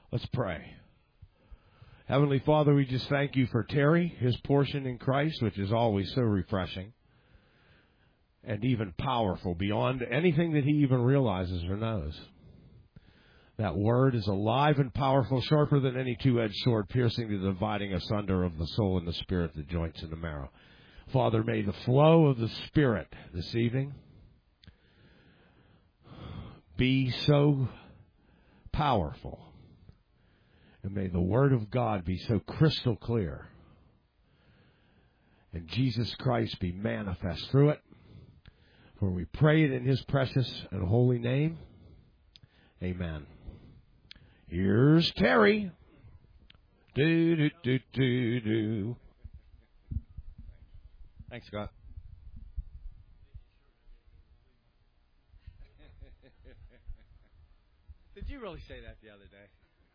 Let's pray. Heavenly Father, we just thank you for Terry, his portion in Christ, which is always so refreshing and even powerful beyond anything that he even realizes or knows. That word is alive and powerful, sharper than any two-edged sword, piercing the dividing asunder of the soul and the spirit, the joints and the marrow. Father, may the flow of the Spirit this evening be so powerful. And may the Word of God be so crystal clear. And Jesus Christ be manifest through it. For we pray it in His precious and holy name. Amen. Here's Terry. Do, do, do, do, do. Thanks, Scott. Did you really say that the other day?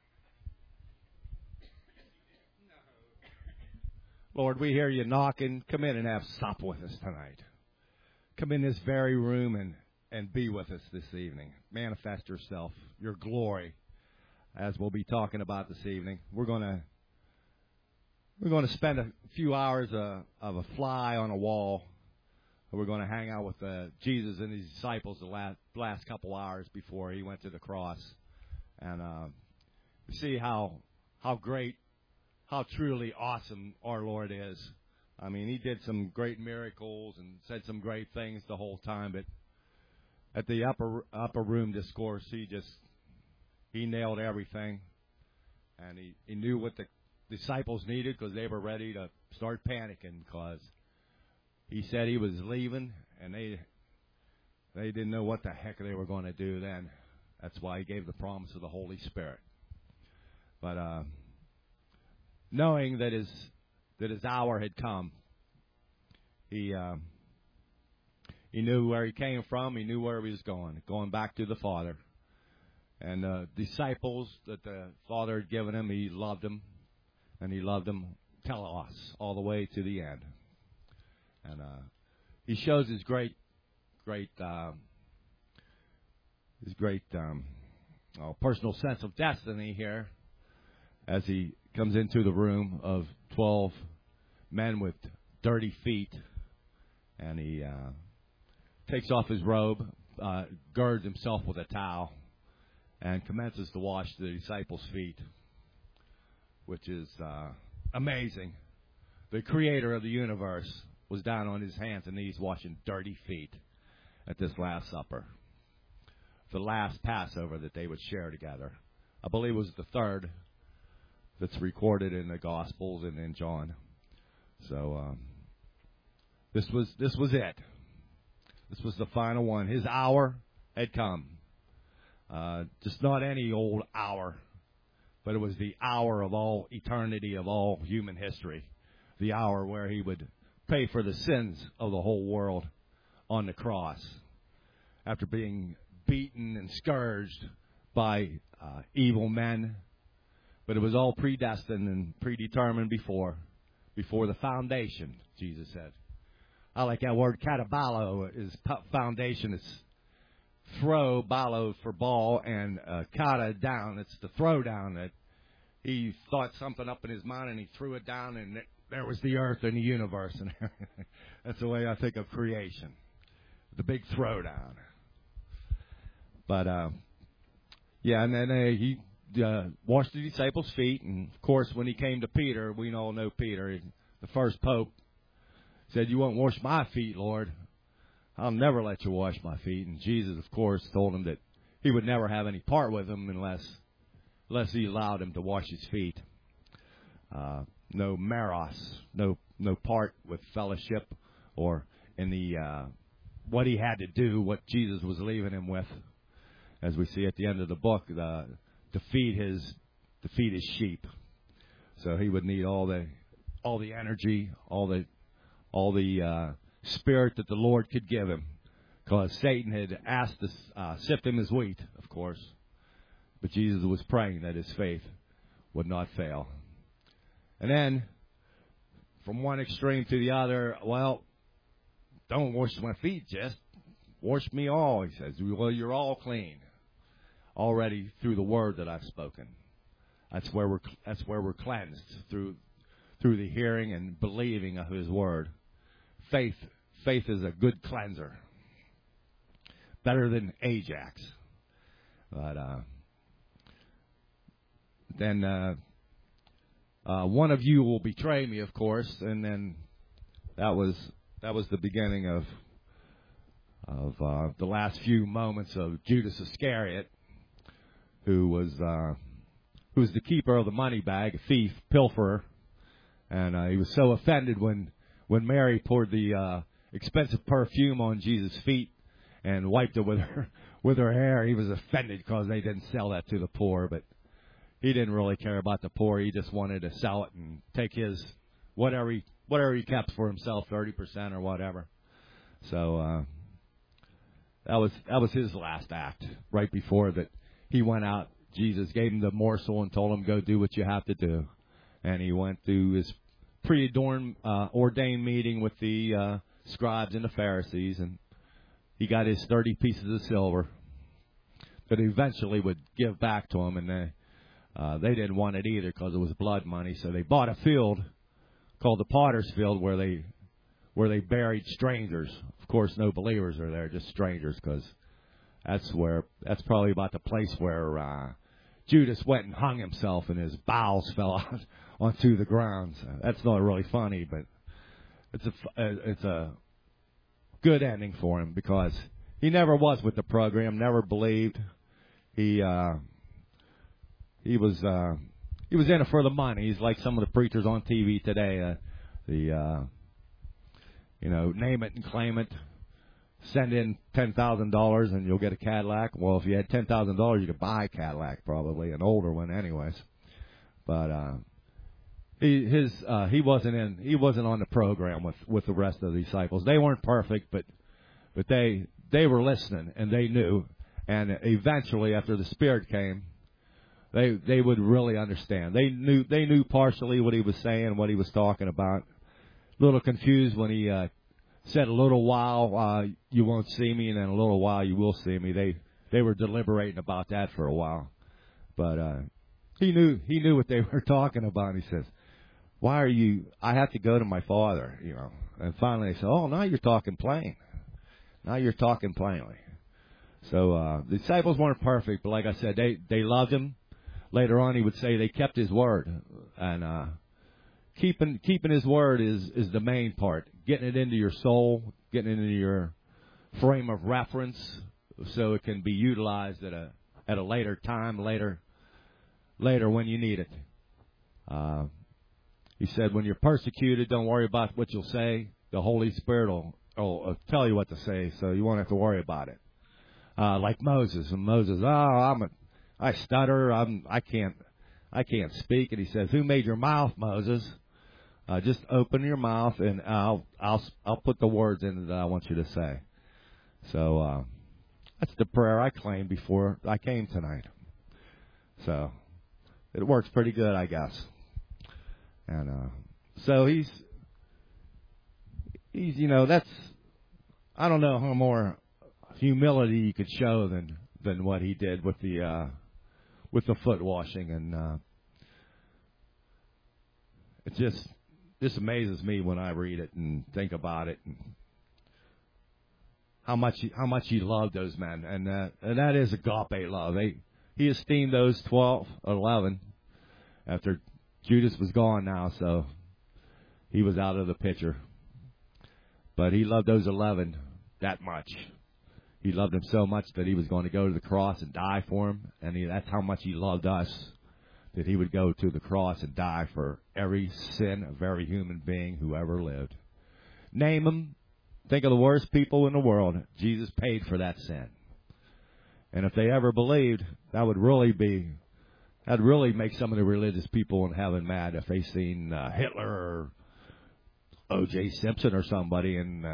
No. Lord, we hear you knocking. Come in and have supper with us tonight. Come in this very room and be with us this evening. Manifest yourself, your glory, as we'll be talking about this evening. We're going to spend a few hours of a fly on a wall. We're going to hang out with Jesus and his disciples the last couple hours before he went to the cross, and see how great, how truly awesome our Lord is. I mean, he did some great miracles and said some great things the whole time, but at the upper room discourse, he nailed everything, and he knew what the disciples needed, because they were ready to start panicking, because he said he was leaving, and they didn't know what the heck they were going to do then. That's why he gave the promise of the Holy Spirit. But knowing that his hour had come, he knew where he came from. He knew where he was going back to the Father. And the disciples that the Father had given him, he loved them, and he loved them telos all the way to the end. And he shows his great personal sense of destiny here as he comes into the room of 12 men with dirty feet, and he takes off his robe, girds himself with a towel, and commences to wash the disciples' feet, which is amazing. The creator of the universe was down on his hands and knees washing dirty feet at this Last Supper, the last Passover that they would share together. I believe it was the third that's recorded in the Gospels and in John. So this was it. This was the final one. His hour had come. Just not any old hour, but it was the hour of all eternity, of all human history. The hour where he would pay for the sins of the whole world on the cross, after being beaten and scourged by evil men. But it was all predestined and predetermined before the foundation, Jesus said. I like that word katabalo. Is foundation. It's throw, balo for ball, and kata down. It's the throw down. That he thought something up in his mind and he threw it down, and there was the earth and the universe and everything. That's the way I think of creation, the big throwdown. But and then he washed the disciples' feet, and of course, when he came to Peter, we all know Peter, the first pope, said, "You won't wash my feet, Lord. I'll never let you wash my feet." And Jesus, of course, told him that he would never have any part with him unless he allowed him to wash his feet. No meros, no part with fellowship, or in the what he had to do, what Jesus was leaving him with, as we see at the end of the book, to feed his sheep. So he would need all the energy, all the spirit that the Lord could give him, because Satan had asked to sift him as wheat, of course. But Jesus was praying that his faith would not fail. And then, from one extreme to the other, well, don't wash my feet, just wash me all, he says. Well, you're all clean already through the word that I've spoken. That's where we're cleansed through the hearing and believing of His Word. Faith is a good cleanser, better than Ajax. But then one of you will betray me, of course, and then that was the beginning of the last few moments of Judas Iscariot, who was the keeper of the money bag, a thief, pilferer, and he was so offended when Mary poured the expensive perfume on Jesus' feet and wiped it with her hair. He was offended because they didn't sell that to the poor, but he didn't really care about the poor. He just wanted to sell it and take his whatever he kept for himself, 30% or whatever. So that was his last act. Right before that, he went out. Jesus gave him the morsel and told him, "Go do what you have to do." And he went to his ordained meeting with the scribes and the Pharisees, and he got his 30 pieces of silver that he eventually would give back to him, and they didn't want it either because it was blood money. So they bought a field called the Potter's Field where they buried strangers. Of course, no believers are there, just strangers, because that's probably about the place where Judas went and hung himself and his bowels fell out onto the ground. So that's not really funny, but it's a good ending for him because he never was with the program, never believed. He was in it for the money. He's like some of the preachers on TV today. Name it and claim it. Send in $10,000 and you'll get a Cadillac. Well, if you had $10,000, you could buy a Cadillac, probably an older one, anyways. But he wasn't on the program with the rest of the disciples. They weren't perfect, but they were listening and they knew. And eventually, after the Spirit came, they would really understand. They knew partially what he was saying, what he was talking about. A little confused when he said, "A little while you won't see me, and then a little while you will see me." They were deliberating about that for a while, but he knew what they were talking about. And he says, "Why are you? I have to go to my Father, you know." And finally they said, "Oh, now you're talking plain. Now you're talking plainly." So the disciples weren't perfect, but like I said, they loved him. Later on, he would say they kept his word, and keeping his word is the main part. Getting it into your soul, getting it into your frame of reference, so it can be utilized at a later time, later when you need it. He said, when you're persecuted, don't worry about what you'll say. The Holy Spirit will tell you what to say, so you won't have to worry about it. Like Moses, and Moses, I stutter, I can't speak, and he says, "Who made your mouth, Moses? Just open your mouth, and I'll put the words in that I want you to say." So that's the prayer I claimed before I came tonight. So it works pretty good, I guess. And so he's that's, I don't know how more humility you could show than what he did with the foot washing, and it just amazes me when I read it and think about it, and how much he loved those men, and that is agape love. He esteemed those 11 after Judas was gone now, so he was out of the picture. But he loved those 11 that much. He loved them so much that he was going to go to the cross and die for them, and that's how much he loved us, that he would go to the cross and die for every sin of every human being who ever lived. Name them. Think of the worst people in the world. Jesus paid for that sin. And if they ever believed, that'd really make some of the religious people in heaven mad if they seen Hitler or O.J. Simpson or somebody in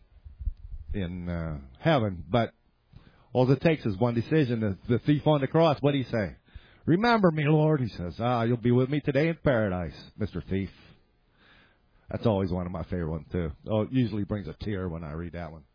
heaven. But all it takes is one decision. The thief on the cross, what did he say? "Remember me, Lord." He says, "You'll be with me today in paradise, Mr. Thief." That's always one of my favorite ones, too. Oh, it usually brings a tear when I read that one.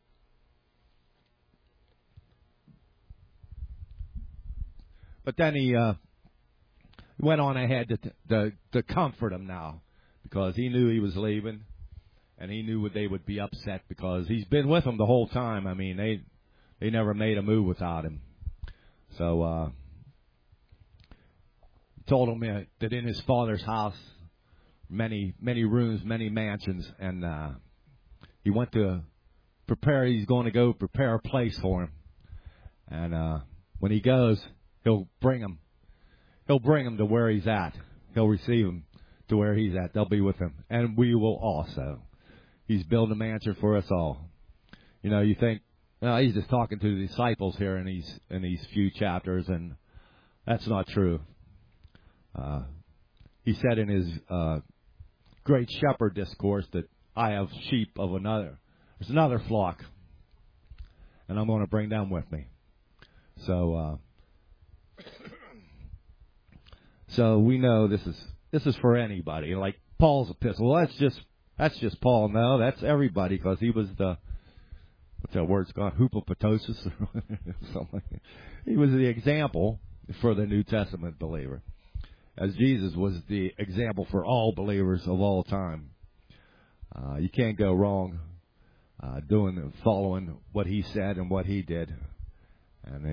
But then he went on ahead to comfort him now, because he knew he was leaving, and he knew they would be upset because he's been with them the whole time. I mean, they never made a move without him. So told him that in his father's house, many rooms, many mansions, and he went to prepare. He's going to go prepare a place for him, and when he goes, he'll bring him to where he's at. He'll receive him to where he's at. They'll be with him, and we will also. He's building a mansion for us all. You know, you think, well, he's just talking to the disciples here in these few chapters, and that's not true. He said in his great shepherd discourse that I have sheep of another. There's another flock, and I'm going to bring them with me. So we know this is for anybody. Like Paul's epistle. Well, that's just Paul. No, that's everybody, because he was the, what's that word's called? Hupopotosis or something. He was the example for the New Testament believer, as Jesus was the example for all believers of all time. You can't go wrong following what he said and what he did. And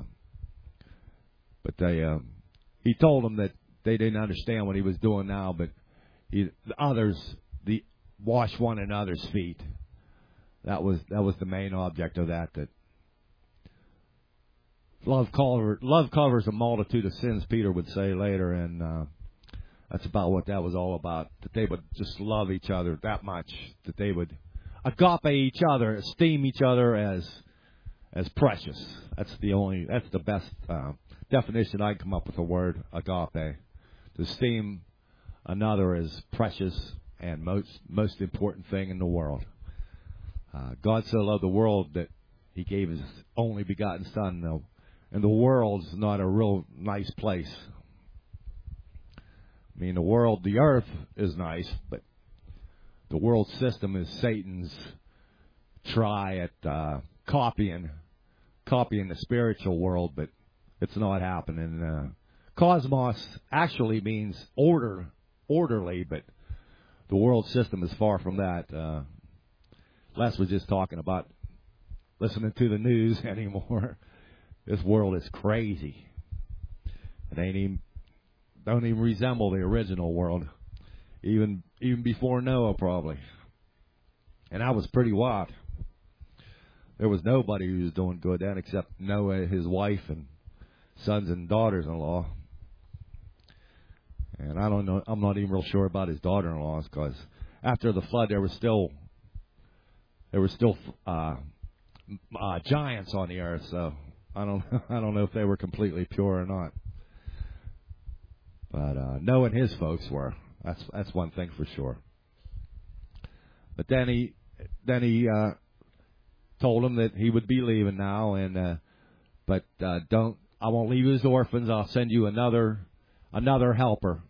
he told them that they didn't understand what he was doing now, but wash one another's feet. That was the main object of that. That love covers a multitude of sins, Peter would say later, and that's about what that was all about. That they would just love each other that much, that they would agape each other, esteem each other as precious. That's the best definition I can come up with. The word agape, to esteem another as precious and most important thing in the world. God so loved the world that he gave his only begotten Son, though. And the world's not a real nice place. I mean, the earth is nice, but the world system is Satan's try at copying the spiritual world, but it's not happening. Cosmos actually means orderly, but the world system is far from that. Les was just talking about listening to the news anymore. This world is crazy. It don't even resemble the original world, even before Noah probably. And that was pretty wild. There was nobody who was doing good then except Noah, his wife, and sons and daughters-in-law. And I don't know. I'm not even real sure about his daughter-in-laws, because after the flood, there were still giants on the earth. So I don't know if they were completely pure or not. But Noah and his folks were. That's one thing for sure. But then he told him that he would be leaving now, and I won't leave you as orphans. I'll send you another helper,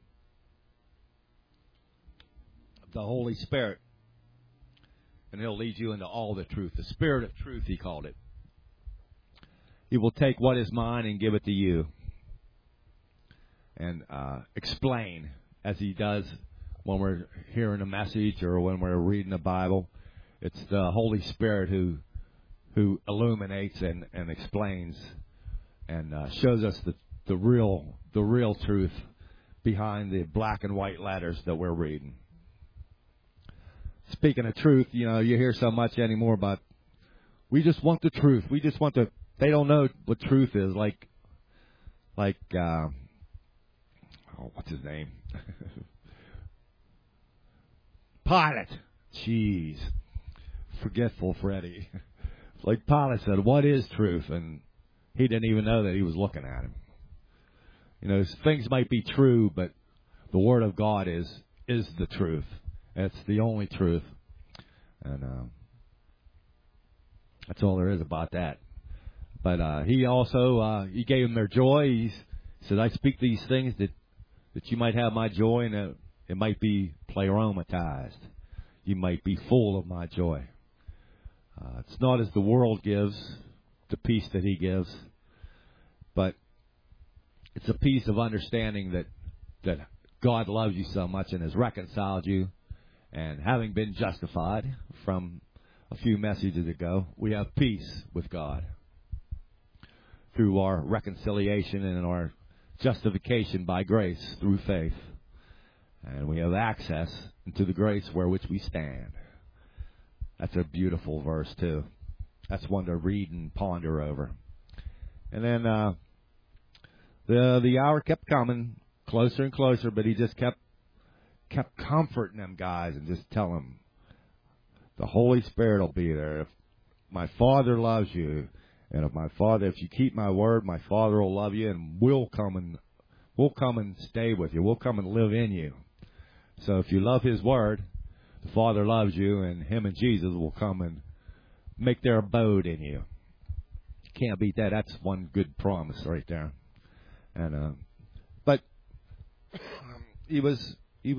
the Holy Spirit, and he'll lead you into all the truth. The Spirit of truth, he called it. He will take what is mine and give it to you, and explain, as he does when we're hearing a message or when we're reading the Bible. It's the Holy Spirit who illuminates and explains and shows us the real truth behind the black and white letters that we're reading. Speaking of truth, you hear so much anymore about, we just want the truth. We just want they don't know what truth is. Like what's his name? Pilate. Jeez. Forgetful Freddy. Like Pilate said, what is truth? And he didn't even know that he was looking at him. Things might be true, but the Word of God is the truth. It's the only truth. And that's all there is about that. But he also, he gave them their joy. He said, I speak these things that you might have my joy, and it might be aromatized. You might be full of my joy. It's not as the world gives, the peace that he gives, but it's a peace of understanding that that God loves you so much and has reconciled you. And having been justified from a few messages ago, we have peace with God through our reconciliation and our justification by grace through faith. And we have access into the grace where which we stand. That's a beautiful verse, too. That's one to read and ponder over. And then the hour kept coming closer and closer, but he just kept comforting them guys and just telling them, the Holy Spirit will be there. If my Father loves you, and if you keep my word, my Father will love you, and we'll come and stay with you. We'll come and live in you. So if you love His word, the Father loves you, and Him and Jesus will come and make their abode in you. You can't beat that. That's one good promise right there. And but he was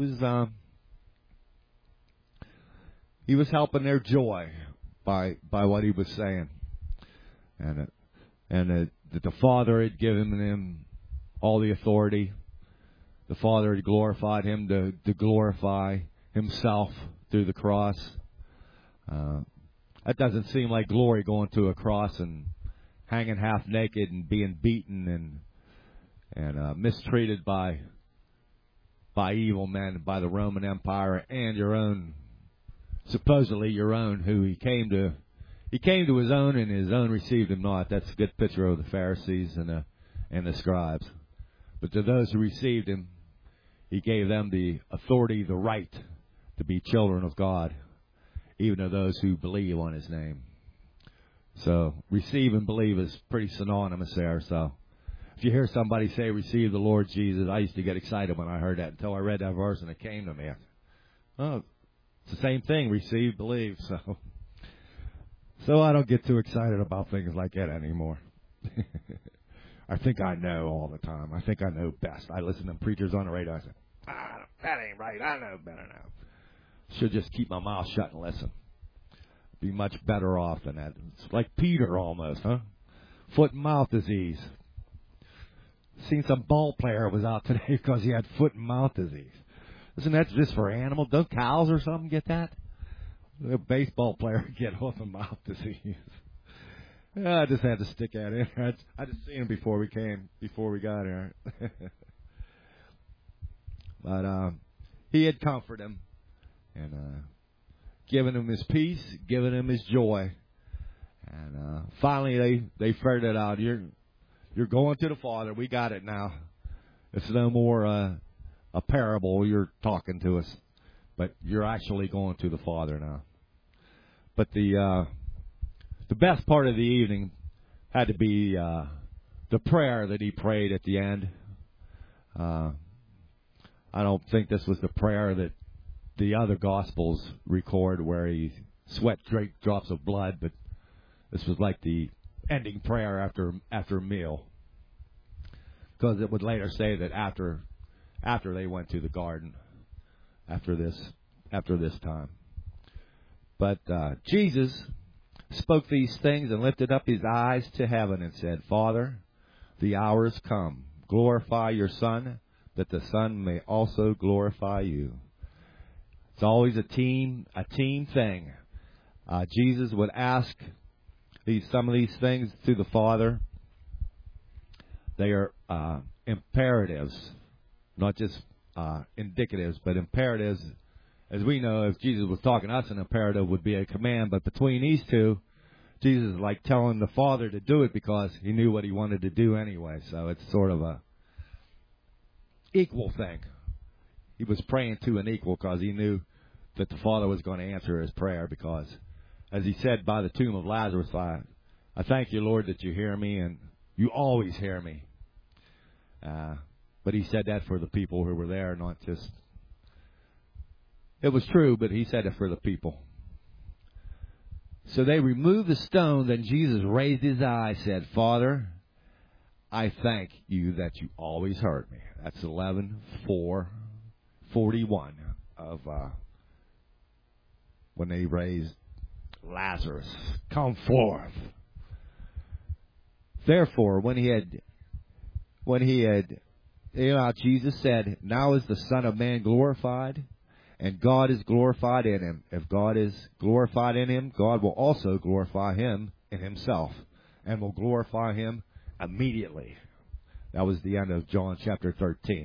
helping their joy by what he was saying, and that the Father had given him all the authority. The Father had glorified him to glorify Himself through the cross. That doesn't seem like glory, going to a cross and hanging half naked and being beaten and mistreated by evil men, by the Roman Empire, and supposedly your own, who he came to his own, and his own received him not. That's a good picture of the Pharisees and the scribes. But to those who received him, he gave them the authority, the right to be children of God, even to those who believe on His name. So receive and believe is pretty synonymous there. So if you hear somebody say, receive the Lord Jesus, I used to get excited when I heard that until I read that verse and it came to me. Oh, it's the same thing, receive, believe. So I don't get too excited about things like that anymore. I think I know all the time. I think I know best. I listen to preachers on the radio. I say, that ain't right. I know better now. Should just keep my mouth shut and listen. Be much better off than that. It's like Peter almost, huh? Foot and mouth disease. Seen some ball player was out today because he had foot and mouth disease. Isn't that just for animals? Don't cows or something get that? A baseball player get foot and mouth disease. I just had to stick that in. I just seen him before we got here. But he had comforted him and given him his peace, given him his joy. And finally they figured it out. You're going to the Father. We got it now. It's no more a parable. You're talking to us. But you're actually going to the Father now. But the best part of the evening had to be the prayer that he prayed at the end. I don't think this was the prayer that the other Gospels record where he sweat great drops of blood, but this was like the ending prayer after a meal. Because it would later say that after they went to the garden, after this time. But Jesus spoke these things and lifted up his eyes to heaven and said, Father, the hour is come. Glorify your Son, that the Son may also glorify you. It's always a team thing. Jesus would ask some of these things to the Father. They are imperatives, not just indicatives, but imperatives. As we know, if Jesus was talking to us, an imperative would be a command. But between these two, Jesus is like telling the Father to do it because he knew what he wanted to do anyway. So it's sort of a equal thing. He was praying to an equal because he knew that the Father was going to answer his prayer because, as he said by the tomb of Lazarus, I thank you, Lord, that you hear me and you always hear me. But he said that for the people who were there, not just... It was true, but he said it for the people. So they removed the stone. Then Jesus raised his eyes, said, Father, I thank you that you always heard me. That's 11:41 of when they raised Lazarus. Come forth. Therefore, when he had Jesus said, now is the Son of Man glorified, and God is glorified in him. If God is glorified in him, God will also glorify him in himself, and will glorify him immediately. That was the end of John chapter 13.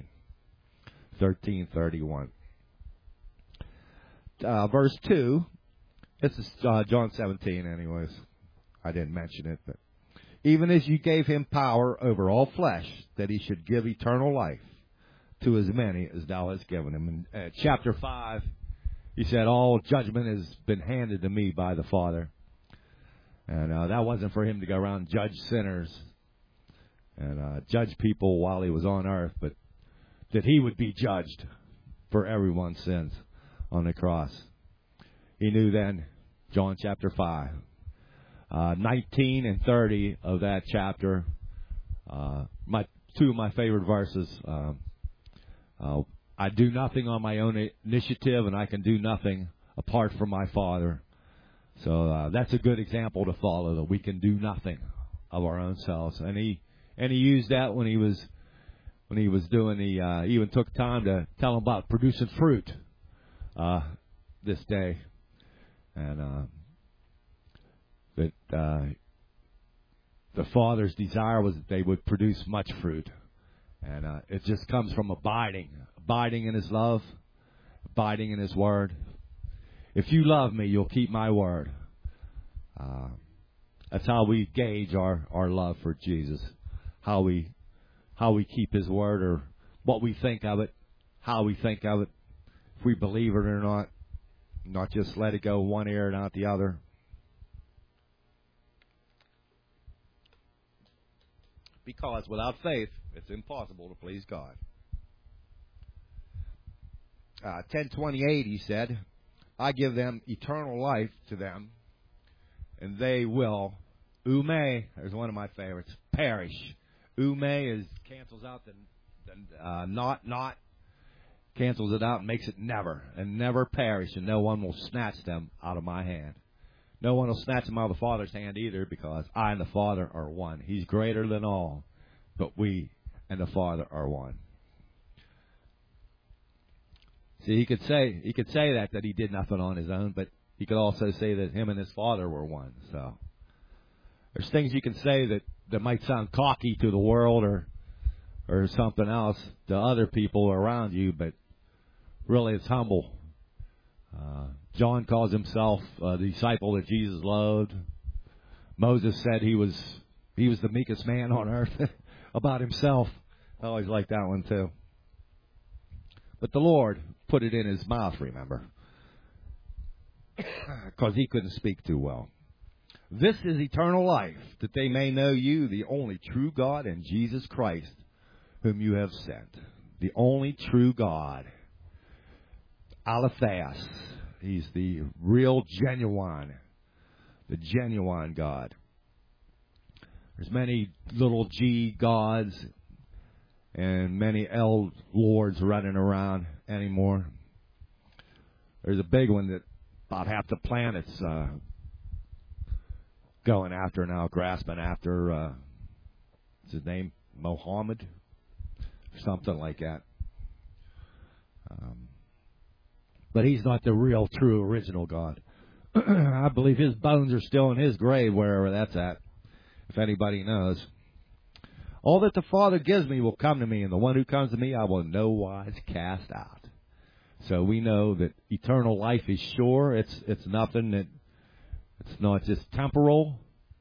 13:31. Verse 2. This is John 17 anyways. I didn't mention it, but even as you gave him power over all flesh, that he should give eternal life to as many as thou hast given him. In chapter 5, he said, all judgment has been handed to me by the Father. And that wasn't for him to go around and judge sinners and judge people while he was on earth, but that he would be judged for everyone's sins on the cross. He knew then, John chapter 5. 19 and 30 of that chapter, two of my favorite verses. I do nothing on my own initiative, and I can do nothing apart from my Father. So that's a good example to follow, that we can do nothing of our own selves. And he used that when he was doing he even took time to tell him about producing fruit this day, and that the Father's desire was that they would produce much fruit. And it just comes from abiding in his love, abiding in his word. If you love me, you'll keep my word. That's how we gauge our love for Jesus. How we keep his word, or what we think of it, how we think of it, if we believe it or not just let it go one ear and out the other. Because without faith, it's impossible to please God. 10:28, he said, I give them eternal life to them, and they will, ume, there's one of my favorites, perish. Ume cancels out the not, cancels it out and makes it never, and never perish, and no one will snatch them out of my hand. No one will snatch them out of the Father's hand either, because I and the Father are one. He's greater than all, but we and the Father are one. See, he could say that he did nothing on his own, but he could also say that him and his Father were one. So there's things you can say that might sound cocky to the world or something else to other people around you, but really it's humble. John calls himself the disciple that Jesus loved. Moses said he was the meekest man on earth about himself. I always like that one too. But the Lord put it in his mouth, remember, because he couldn't speak too well. This is eternal life, that they may know you, the only true God, and Jesus Christ, whom you have sent. The only true God. Aletheos. He's the real, genuine God. There's many little G gods and many L lords running around anymore. There's a big one that about half the planet's going after now, grasping after, what's his name? Mohammed? Something like that. But he's not the real, true, original God. I believe his bones are still in his grave, wherever that's at, if anybody knows. All that the Father gives me will come to me, and the one who comes to me I will in no wise cast out. So we know that eternal life is sure. It's nothing that, it's not just temporal.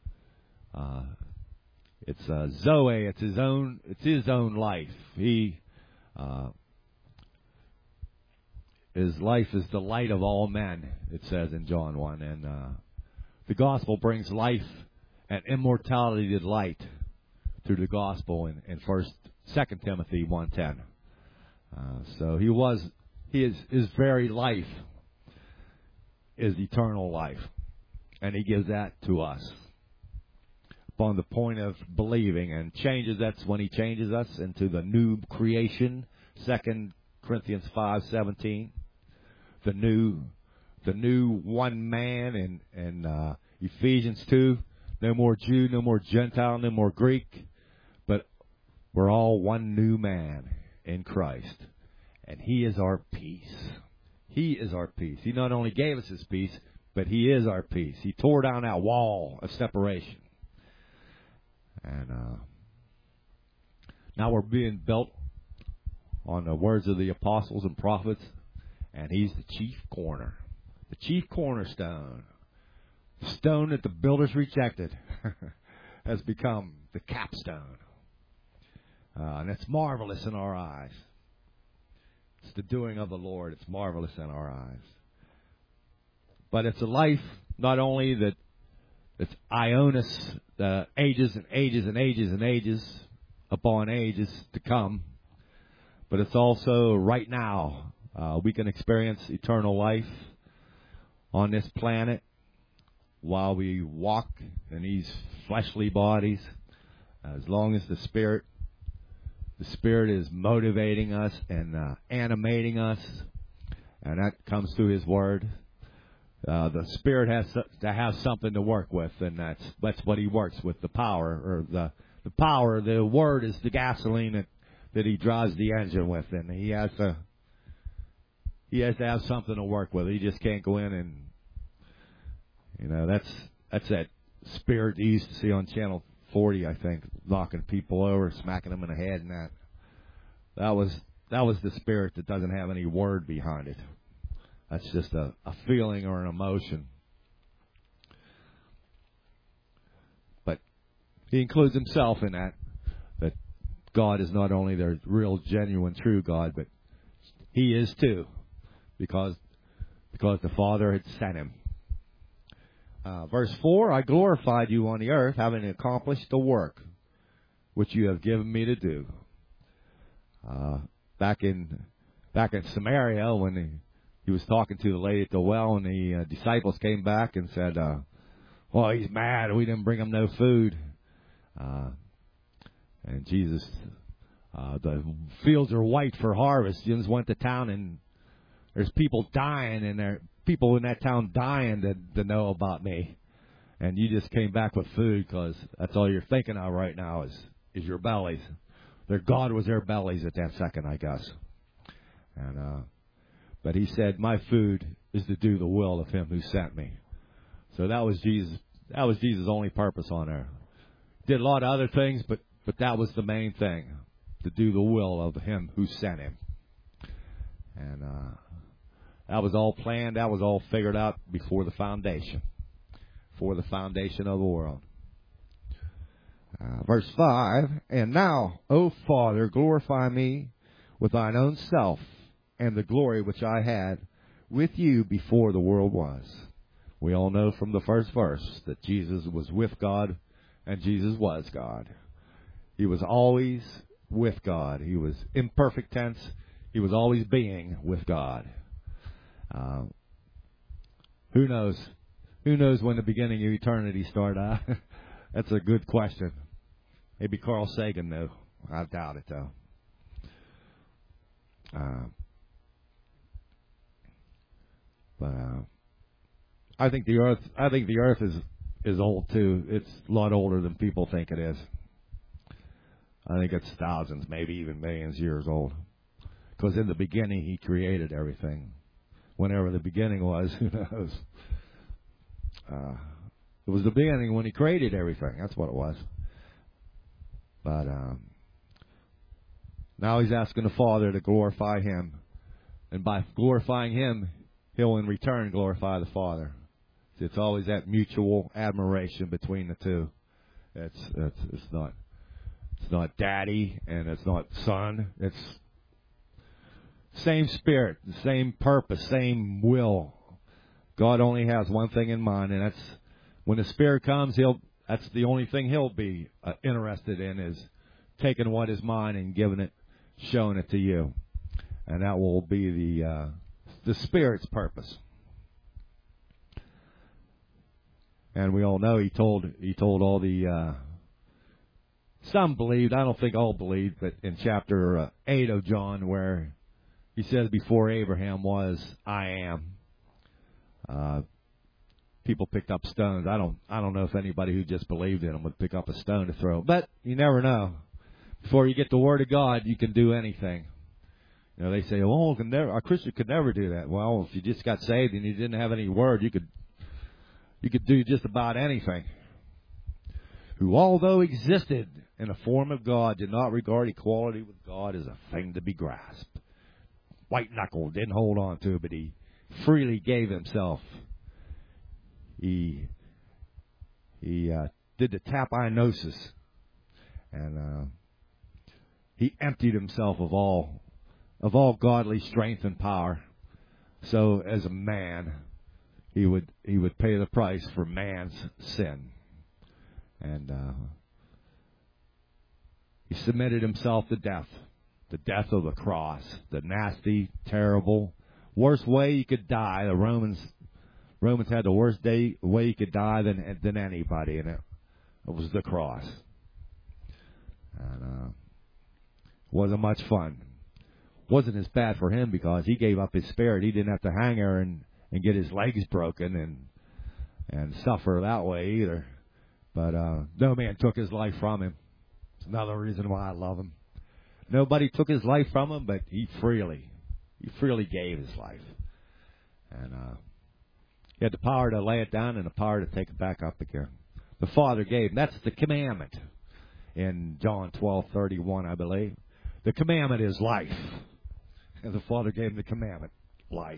It's Zoe. It's his own life. His life is the light of all men, it says in John 1. And the gospel brings life and immortality to light through the gospel in 2 Timothy 1:10. So his very life is eternal life. And he gives that to us upon the point of believing, and that's when he changes us into the new creation. 2 Corinthians 5:17. The new one man in Ephesians 2. No more Jew, no more Gentile, no more Greek, but We're all one new man in Christ, and He is our peace. He is our peace. He not only gave us His peace, but He is our peace. He tore down that wall of separation. And now we're being built on the words of the apostles and prophets, and He's the chief corner, the chief cornerstone. The stone that the builders rejected has become the capstone. And it's marvelous in our eyes. It's the doing of the Lord. It's marvelous in our eyes. But it's a life not only that it's Ionis, ages and ages and ages and ages upon ages to come, but it's also right now. We can experience eternal life on this planet while we walk in these fleshly bodies, as long as the Spirit is motivating us and animating us, and that comes through His Word. The Spirit has to have something to work with, and that's what He works with, the power, or the power. The Word is the gasoline that He drives the engine with, and He has to have something to work with. He just can't go in and, that's that spirit you used to see on Channel 40, I think, knocking people over, smacking them in the head, and that was the spirit that doesn't have any word behind it. That's just a feeling or an emotion. But He includes Himself in that God is not only the real, genuine, true God, but He is too, because the Father had sent Him. Verse 4, I glorified you on the earth, having accomplished the work which you have given me to do. Back in Samaria, when he was talking to the lady at the well, and the disciples came back and said, well, He's mad. We didn't bring Him no food. And Jesus, the fields are white for harvest. Jesus went to town, and there's people dying, and there people in that town dying to know about me. And you just came back with food because that's all you're thinking of right now is your bellies. Their God was their bellies at that second, I guess. And but He said, my food is to do the will of Him who sent me. So that was Jesus. That was Jesus' only purpose on earth. Did a lot of other things, but that was the main thing, to do the will of Him who sent Him. And that was all planned. That was all figured out before the foundation of the world. Verse 5, and now, O Father, glorify me with Thine own self and the glory which I had with You before the world was. We all know from the first verse that Jesus was with God and Jesus was God. He was always with God. He was imperfect tense. He was always being with God. Who knows? Who knows when the beginning of eternity started? That's a good question. Maybe Carl Sagan knew. I doubt it, though. But I think the Earth is old too. It's a lot older than people think it is. I think it's thousands, maybe even millions of years old. Because in the beginning, He created everything. Whenever the beginning was, who knows? It was the beginning when He created everything. That's what it was. But now He's asking the Father to glorify Him. And by glorifying Him, He'll in return glorify the Father. It's always that mutual admiration between the two. It's not daddy and it's not son. It's same spirit, same purpose, same will. God only has one thing in mind, and that's when the Spirit comes, that's the only thing He'll be interested in, is taking what is mine and giving it, showing it to you. And that will be the Spirit's purpose. And we all know He told all the some believed, I don't think all believed, but in chapter 8 of John, where He says, before Abraham was, I am. People picked up stones. I don't know if anybody who just believed in Him would pick up a stone to throw. But you never know. before you get the Word of God, you can do anything. You know, they say, "Oh, a Christian could never do that." Well, if you just got saved and you didn't have any Word, you could do just about anything. Who, although existed in the form of God, did not regard equality with God as a thing to be grasped. White knuckle, didn't hold on to it, but he freely gave himself. He did the tapinosis, and he emptied himself of all godly strength and power. So, as a man, he would pay the price for man's sin, and he submitted himself to death, the death of the cross, the nasty, terrible, worst way you could die. The Romans had the worst way you could die than anybody, and it was the cross. And wasn't much fun. Wasn't as bad for him because he gave up his spirit. He didn't have to hang there and get his legs broken and suffer that way either. But no man took his life from him. It's another reason why I love him. Nobody took his life from him, but he freely gave his life. And he had the power to lay it down and the power to take it back up again. The Father gave him. That's the commandment in John 12:31, I believe. The commandment is life. And the Father gave him the commandment, life.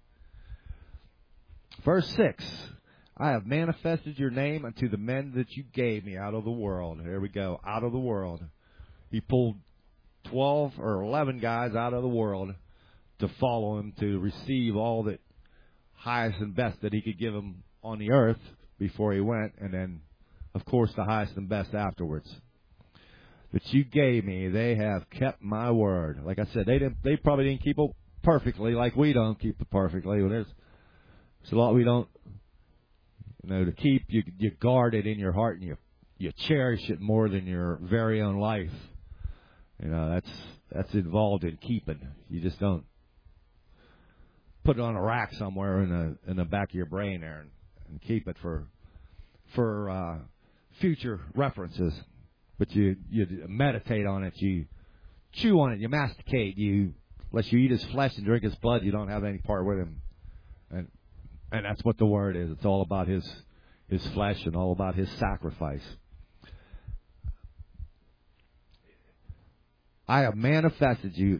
Verse 6, I have manifested your name unto the men that you gave me out of the world. Here we go, out of the world. He pulled 12 or 11 guys out of the world to follow him, to receive all the highest and best that he could give them on the earth before he went, and then, of course, the highest and best afterwards. That you gave me, they have kept my word. Like I said, they probably didn't keep it perfectly, like we don't keep it perfectly. There's a lot we don't, to keep. You guard it in your heart, and you cherish it more than your very own life. That's involved in keeping. You just don't put it on a rack somewhere in the back of your brain there and keep it for future references. But you meditate on it, you chew on it, you masticate. Unless you eat his flesh and drink his blood, you don't have any part with him. And that's what the word is. It's all about his flesh and all about his sacrifice. I have manifested you.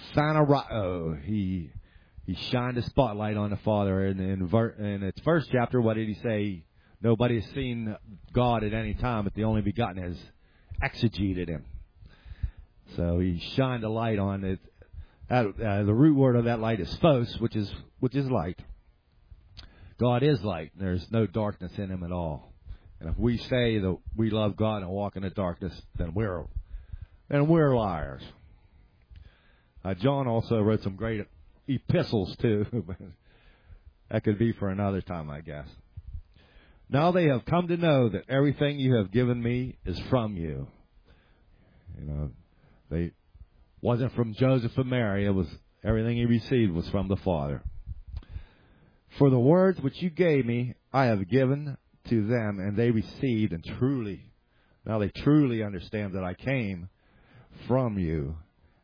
He shined a spotlight on the Father. And in its first chapter, what did he say? Nobody has seen God at any time, but the only begotten has exegeted him. So he shined a light on it. The root word of that light is phos, which is light. God is light. There's no darkness in him at all. And if we say that we love God and walk in the darkness, then we're liars. John also wrote some great epistles too. That could be for another time, I guess. Now they have come to know that everything you have given me is from you. They wasn't from Joseph and Mary. It was everything he received was from the Father. For the words which you gave me, I have given to them, and they received, and now they truly understand that I came from you,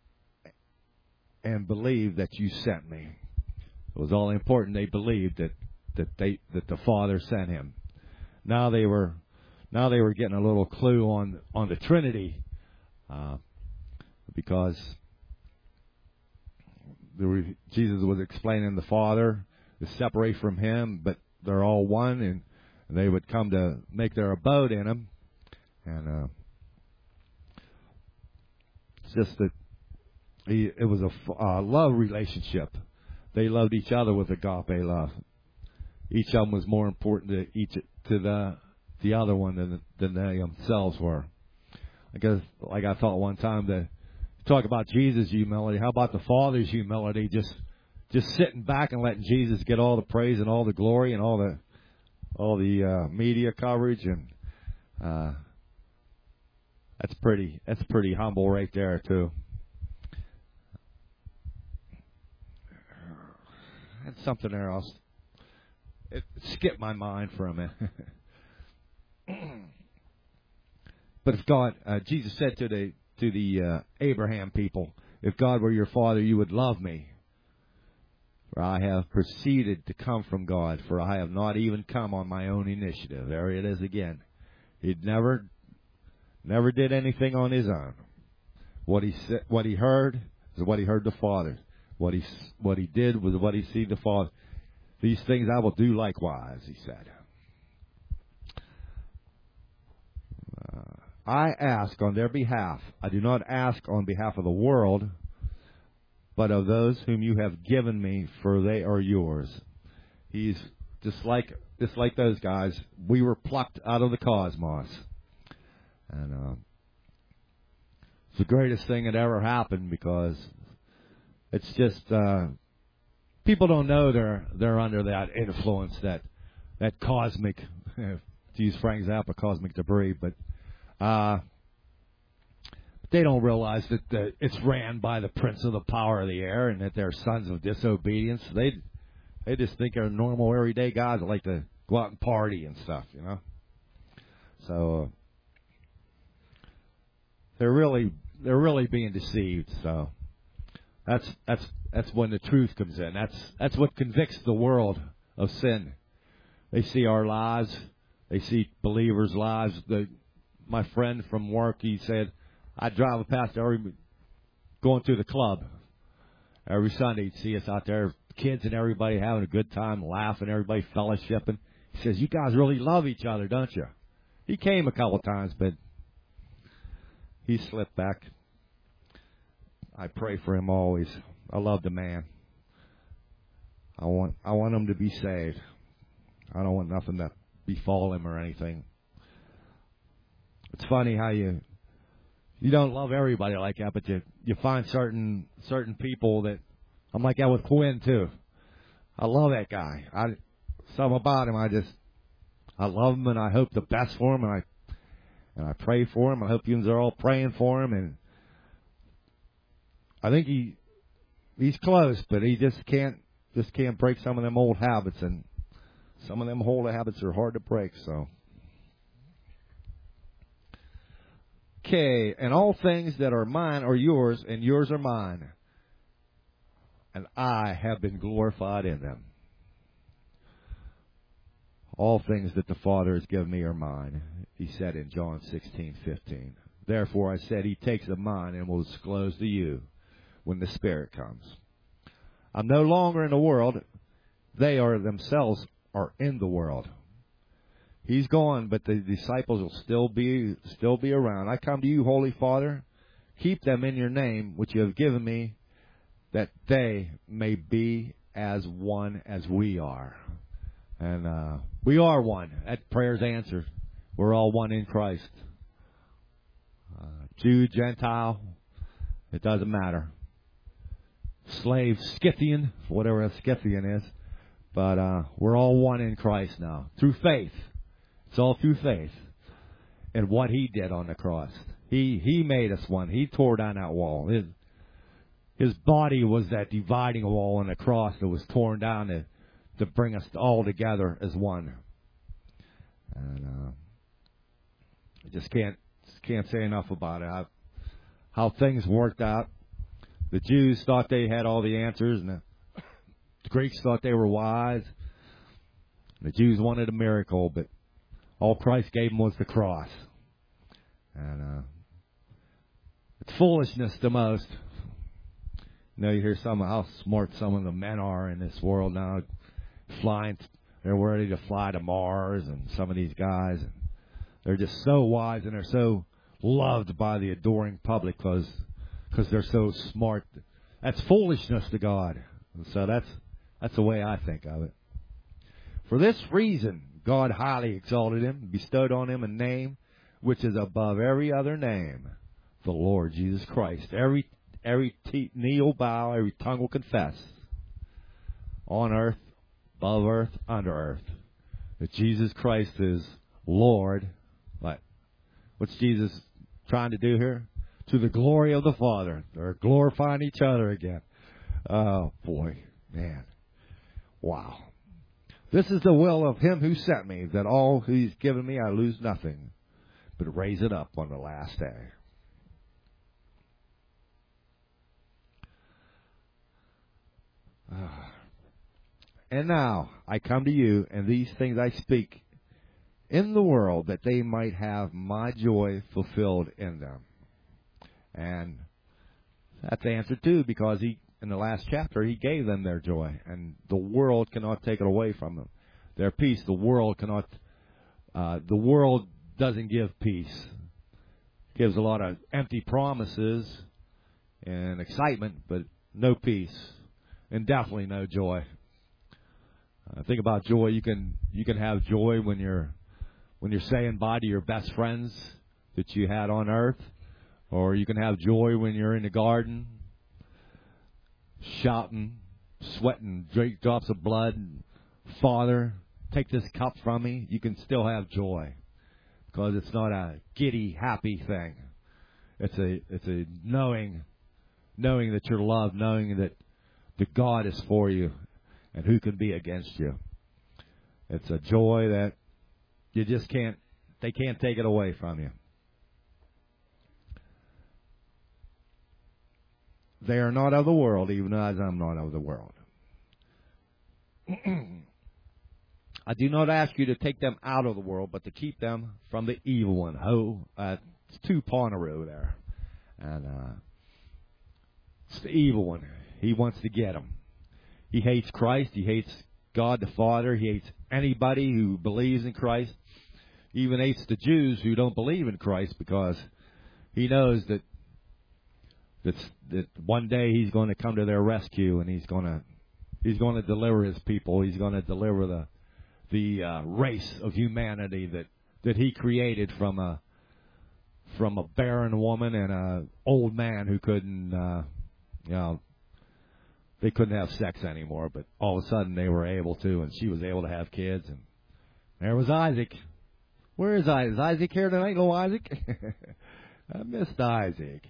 and believe that you sent me. It was all important. They believed that the Father sent him. Now they were getting a little clue on the Trinity, because Jesus was explaining the Father is separate from him, but they're all one, and they would come to make their abode in him. And it's just that it was a love relationship. They loved each other with agape love. Each of them was more important to the other one than they themselves were. Because, like I thought one time, to talk about Jesus' humility, how about the Father's humility? Just sitting back and letting Jesus get all the praise and all the glory and all the media coverage, and that's pretty humble right there too. And something else. It skipped my mind for a minute. But if God, Jesus said to to the Abraham people, if God were your father, you would love me. For I have proceeded to come from God, for I have not even come on my own initiative. There it is again. He never did anything on his own. What he said, what he heard, is what he heard the Father. What he did was what he see the Father. These things I will do likewise, he said. I ask on their behalf. I do not ask on behalf of the world, but of those whom you have given me, for they are yours. He's just like those guys. We were plucked out of the cosmos. And it's the greatest thing that ever happened, because it's just people don't know they're under that influence, that cosmic, to use Frank Zappa, cosmic debris, but they don't realize that it's ran by the prince of the power of the air, and that they're sons of disobedience. They just think they're normal, everyday guys that like to go out and party and stuff, you know. So they're really being deceived. So that's when the truth comes in. That's what convicts the world of sin. They see our lives. They see believers' lives. My friend from work, he said, I drive past going to the club every Sunday. He'd see us out there, kids and everybody having a good time, laughing, everybody fellowshipping. He says, you guys really love each other, don't you? He came a couple of times, but he slipped back. I pray for him always. I love the man. I want him to be saved. I don't want nothing to befall him or anything. It's funny how you don't love everybody like that, but you find certain people that, I'm like that with Quinn too. I love that guy. Something about him, I love him, and I hope the best for him, and I pray for him. I hope you are all praying for him, and I think he's close, but he just can't break some of them old habits, and some of them old habits are hard to break. So, okay, and all things that are mine are yours, and yours are mine, and I have been glorified in them. All things that the Father has given me are mine, he said in John 16:15. Therefore I said, he takes of mine and will disclose to you when the Spirit comes. I'm no longer in the world. They are themselves are in the world. He's gone, but the disciples will still be around. I come to you, Holy Father. Keep them in your name, which you have given me, that they may be as one as we are. And we are one. That prayer's answered. We're all one in Christ. Jew, Gentile, it doesn't matter. Slave, Scythian, whatever a Scythian is. But we're all one in Christ now. Through faith. It's all through faith. And what he did on the cross. He made us one. He tore down that wall. His body was that dividing wall on the cross that was torn down to bring us all together as one. And I just can't say enough about it. How things worked out. The Jews thought they had all the answers, and the Greeks thought they were wise. The Jews wanted a miracle, but all Christ gave them was the cross. And it's foolishness to most. You know, you hear how smart some of the men are in this world now. Flying, they're ready to fly to Mars, and some of these guys, they're just so wise, and they're so loved by the adoring public because they're so smart. That's foolishness to God. So that's the way I think of it. For this reason, God highly exalted him, bestowed on him a name which is above every other name, the Lord Jesus Christ. Every knee will bow, every tongue will confess, on earth, above earth, under earth, that Jesus Christ is Lord. What's Jesus trying to do here? To the glory of the Father. They're glorifying each other again. Oh, boy, man. Wow. This is the will of him who sent me, that all he's given me I lose nothing, but raise it up on the last day. And now I come to you, and these things I speak in the world, that they might have my joy fulfilled in them. And that's the answer too, because in the last chapter, he gave them their joy, and the world cannot take it away from them. Their peace, the world doesn't give peace. It gives a lot of empty promises and excitement, but no peace, and definitely no joy. Think about joy. You can have joy when you're saying bye to your best friends that you had on earth, or you can have joy when you're in the garden, shouting, sweating, drops of blood. Father, take this cup from me. You can still have joy, because it's not a giddy, happy thing. It's a knowing that you're loved, knowing that God is for you, and who can be against you. It's a joy that you just they can't take it away from you. They are not of the world, even as I'm not of the world. I do not ask you to take them out of the world, but to keep them from the evil one. It's two Ponaroo there. And it's the evil one. He wants to get them. He hates Christ. He hates God the Father. He hates anybody who believes in Christ. He even hates the Jews who don't believe in Christ, because he knows that one day he's going to come to their rescue, and he's going to deliver his people. He's going to deliver the race of humanity that he created from a barren woman and an old man who couldn't they couldn't have sex anymore, but all of a sudden they were able to, and she was able to have kids, and there was Isaac. Where is Isaac? Is Isaac here tonight? Go, Isaac. I missed Isaac.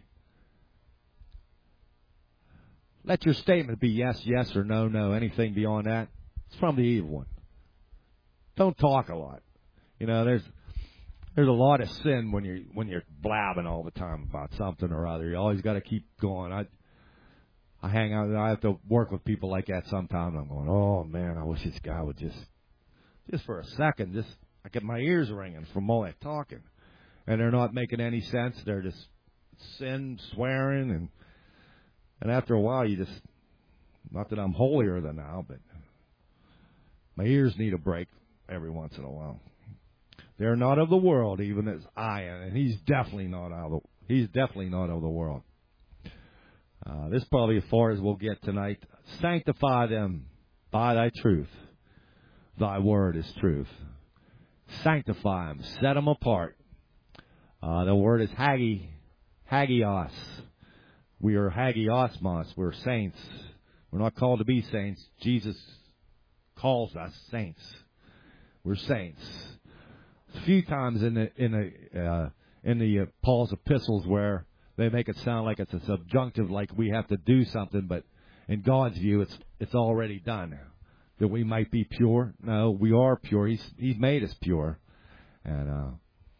Let your statement be yes, yes, or no, no. Anything beyond that, it's from the evil one. Don't talk a lot. There's a lot of sin when you're blabbing all the time about something or other. You always got to keep going. I hang out. I have to work with people like that sometimes. I'm going, oh man, I wish this guy would just for a second, I get my ears ringing from all that talking, and they're not making any sense. They're just sin, swearing, and after a while, you just, not that I'm holier than thou, but my ears need a break every once in a while. They're not of the world, even as I am, and he's definitely not of the world. This is probably as far as we'll get tonight. Sanctify them by thy truth. Thy word is truth. Sanctify them. Set them apart. The word is hagios. We are hagiosmos. We're saints. We're not called to be saints. Jesus calls us saints. We're saints. A few times in the Paul's epistles where they make it sound like it's a subjunctive, like we have to do something, but in God's view, it's already done. That we might be pure. No, we are pure. He's made us pure, and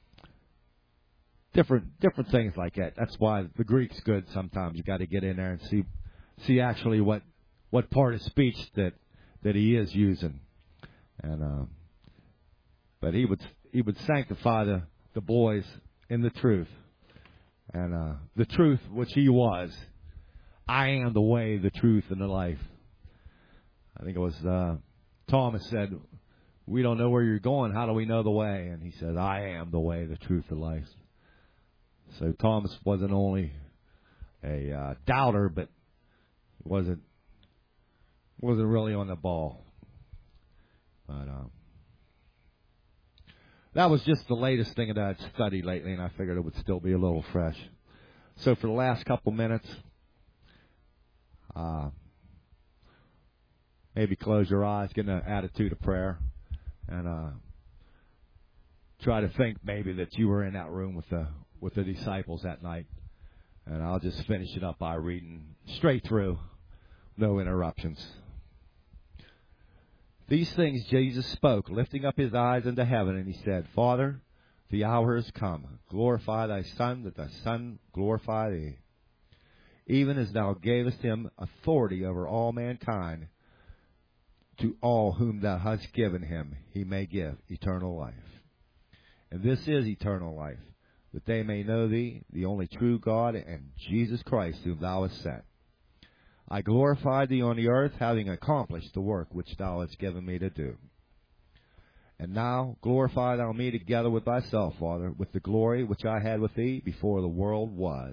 different things like that. That's why the Greek's good. Sometimes you got to get in there and see actually what part of speech that he is using, and but he would sanctify the boys in the truth. And the truth, which he was, I am the way, the truth, and the life. I think it was Thomas said, we don't know where you're going. How do we know the way? And he said, I am the way, the truth, the life. So Thomas wasn't only a doubter, but wasn't really on the ball. But that was just the latest thing that I'd studied lately, and I figured it would still be a little fresh. So for the last couple minutes, maybe close your eyes, get an attitude of prayer, and try to think maybe that you were in that room with the disciples that night. And I'll just finish it up by reading straight through, no interruptions. These things Jesus spoke, lifting up his eyes into heaven, and he said, Father, the hour is come. Glorify thy Son, that thy Son glorify thee. Even as thou gavest him authority over all mankind, to all whom thou hast given him, he may give eternal life. And this is eternal life, that they may know thee, the only true God, and Jesus Christ, whom thou hast sent. I glorified thee on the earth, having accomplished the work which thou hast given me to do. And now glorify thou me together with thyself, Father, with the glory which I had with thee before the world was.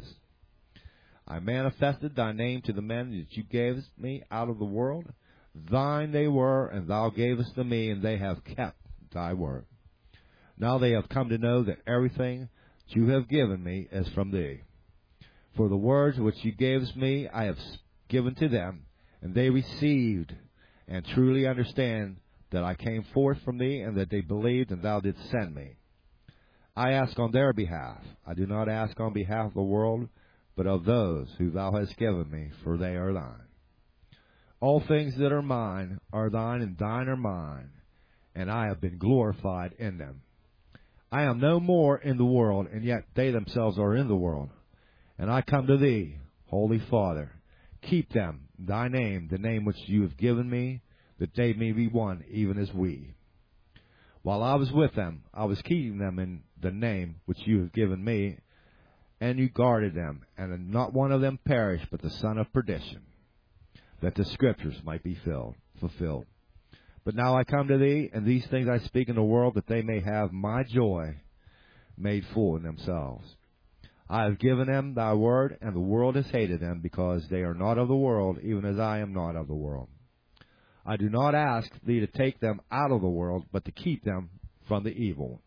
I manifested thy name to the men that you gavest me out of the world. Thine they were, and thou gavest them me, and they have kept thy word. Now they have come to know that everything that you have given me is from thee. For the words which you gavest me I have given to them, and they received and truly understand that I came forth from thee, and that they believed, and thou didst send me. I ask on their behalf. I do not ask on behalf of the world, but of those who thou hast given me, for they are thine. All things that are mine are thine, and thine are mine, and I have been glorified in them. I am no more in the world, and yet they themselves are in the world. And I come to thee, Holy Father. Keep them, thy name, the name which you have given me, that they may be one, even as we. While I was with them, I was keeping them in the name which you have given me, and you guarded them, and not one of them perished, but the son of perdition, that the Scriptures might be fulfilled. But now I come to thee, and these things I speak in the world, that they may have my joy made full in themselves. I have given them thy word, and the world has hated them, because they are not of the world, even as I am not of the world. I do not ask thee to take them out of the world, but to keep them from the evil.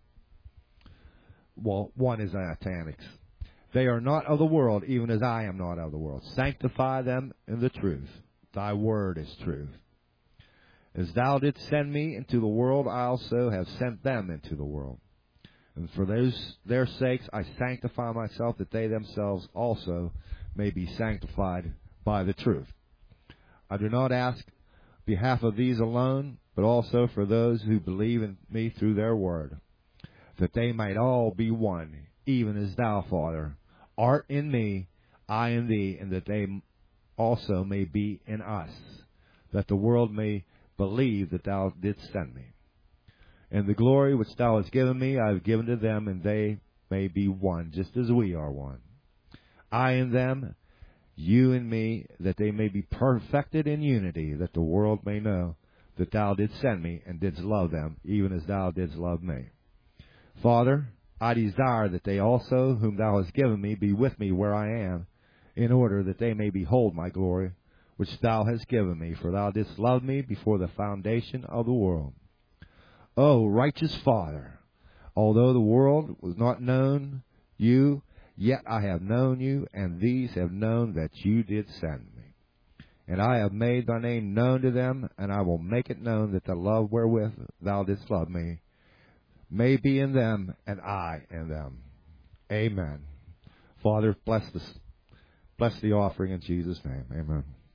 Well, one is Athanix. They are not of the world, even as I am not of the world. Sanctify them in the truth. Thy word is truth. As thou didst send me into the world, I also have sent them into the world. And for their sakes I sanctify myself, that they themselves also may be sanctified by the truth. I do not ask behalf of these alone, but also for those who believe in me through their word, that they might all be one, even as thou, Father, art in me, I in thee, and that they also may be in us, that the world may believe that thou didst send me. And the glory which thou hast given me I have given to them, and they may be one, just as we are one. I in them, you in me, that they may be perfected in unity, that the world may know that thou didst send me, and didst love them, even as thou didst love me. Father, I desire that they also, whom thou hast given me, be with me where I am, in order that they may behold my glory, which thou hast given me, for thou didst love me before the foundation of the world. O righteous Father, although the world was not known you, yet I have known you, and these have known that you did send me. And I have made thy name known to them, and I will make it known that the love wherewith thou didst love me may be in them, and I in them. Amen. Father, bless the offering in Jesus' name. Amen.